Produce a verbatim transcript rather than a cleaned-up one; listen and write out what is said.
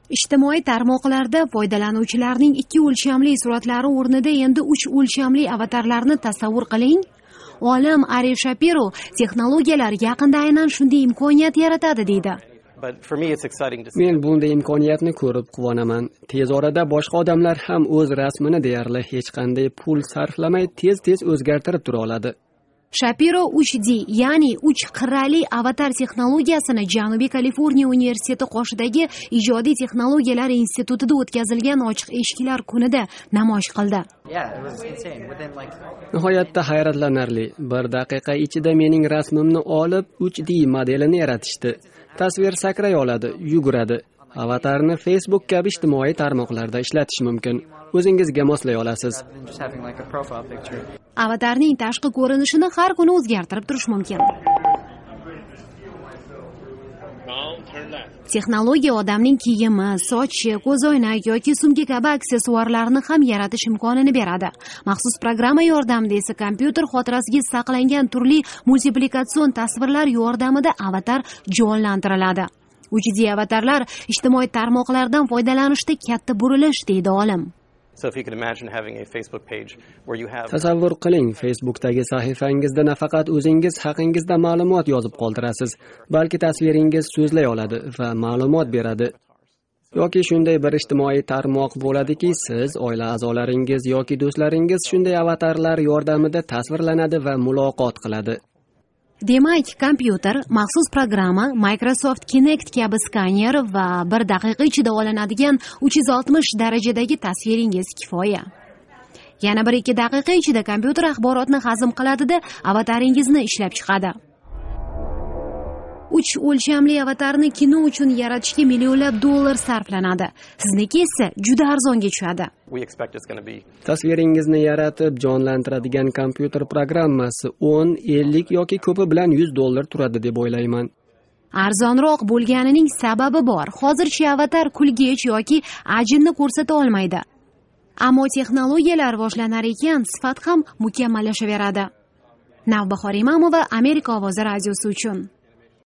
Ijtimoiy tarmoqlarda foydalanuvchilarning ikki o'lchamli suratlari o'rnida endi uch o'lchamli avatarlarni tasavvur qiling. Olim Ari Shapiro texnologiyalar yaqinda aynan shunday imkoniyat yaratadi deydi. Men bunday imkoniyatni ko'rib quvonaman. Tez orada boshqa odamlar ham o'z rasmini deyarli hech qanday pul sarflamay tez-tez o'zgartirib tura oladi. Shapiro uch D, ya'ni uch qirrali avatar texnologiyasini Janubiy Kaliforniya universiteti qoshidagi ijodiy texnologiyalar institutida o'tkazilgan ochiq eshiklar kunida namoyish qildi. Nihoyatda hayratlanarli. Bir daqiqa ichida mening rasmimni olib uch D modelini yaratishdi. Tasvir sakray oladi, yuguradi. Avatarni Facebook kabi ijtimoiy tarmoqlarda ishlatish mumkin. O'zingizga moslay olasiz. Avatarning tashqi ko'rinishini har kuni o'zgartirib turish mumkin. Texnologiya odamning kiyimi, sochi, ko'zoynak yoki sumka kabi aksessuarlarni ham yaratish imkonini beradi. Maxsus programma yordamida esa kompyuter xotirasiga saqlangan turli multiplikatsion tasvirlar yordamida avatar jonlantiriladi. uch D avatarlar ijtimoiy tarmoqlardan foydalanishda katta burilish deydi olim. Tasavvur qiling, Facebookdagi sahifangizda nafaqat o'zingiz haqingizda ma'lumot yozib qoldirasiz, balki tasviringiz so'zlay oladi va ma'lumot beradi. Yoki shunday bir ijtimoiy tarmoq bo'ladiki, siz, oila a'zolaringiz yoki do'stlaringiz shunday avatarlar yordamida tasvirlanadi va muloqot qiladi. Demak, kompyuter, maxsus programma, Microsoft Kinect kabi skaner va bir daqiqa ichida olinadigan uch yuz oltmish darajadagi tasviringiz kifoya. Yana bir ikki daqiqa ichida kompyuter axborotni hazm qiladi-da, avataringizni ishlab chiqadi. uch o'lchamli avatarni kino uchun yaratishga millionlab dollar sarflanadi. Sizniki esa juda arzonga tushadi. Tasviringizni yaratib jonlantiradigan kompyuter programmasi o'n, ellik yoki ko'pi bilan yuz dollar turadi deb o'ylayman. Arzonroq bo'lganining sababi bor. Hozircha avatar kulgich yoki ajinni ko'rsata olmaydi. Ammo texnologiyalar rivojlanar ekan, sifat ham mukammallashaveradi. Navbahor Imamova, Amerika ovozi radiosi uchun.